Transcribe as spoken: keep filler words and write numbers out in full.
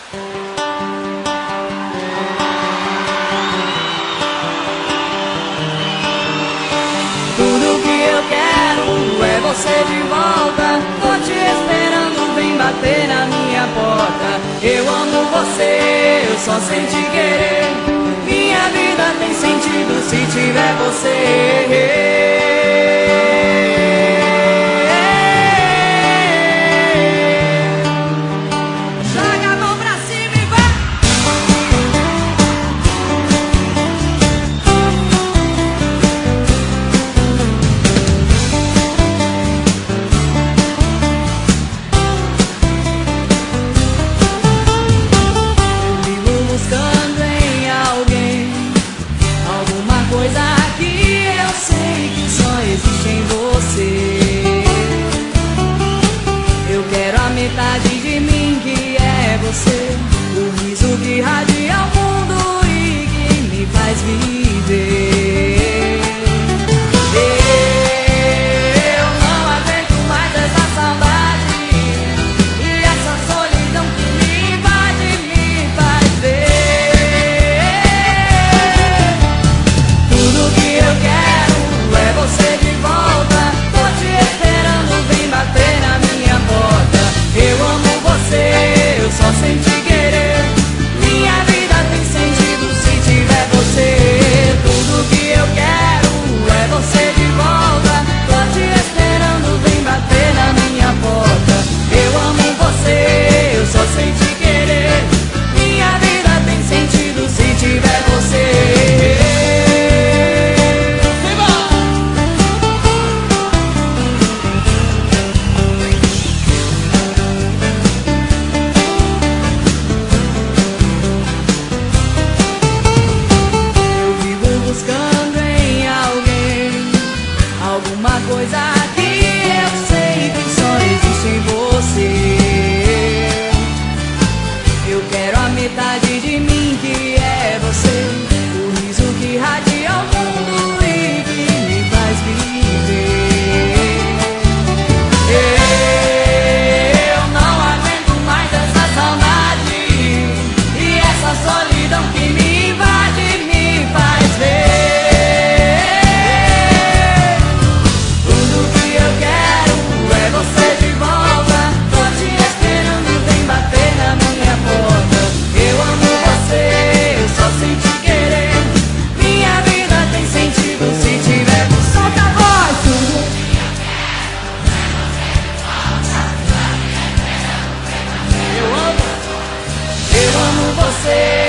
Tudo que eu quero é você de volta. Tô te esperando, vem bater na minha porta. Eu amo você, eu só sei te querer. Minha vida tem sentido se tiver você. Metade de mim que é você, o riso que radia o mundo e que me faz viver. Eu não aguento mais essa saudade e essa solidão que me invade e me faz ver. Tudo que eu quero é você de volta. Tô te esperando, vem bater na minha porta. Eu amo você, eu só sei te querer. Minha vida tem sentido se tiver você. Tudo que eu quero é você de volta. Tô te esperando, vem bater na minha porta. Eu amo você, eu só sei te querer. Minha vida tem sentido se tiver você. Alguma coisa que eu sei que só existe em você. Eu quero a metade de mim que é você, o riso que radia o mundo e que me faz viver. Eu não aguento mais essa saudade e essa solidão que me invade e me faz ver. Você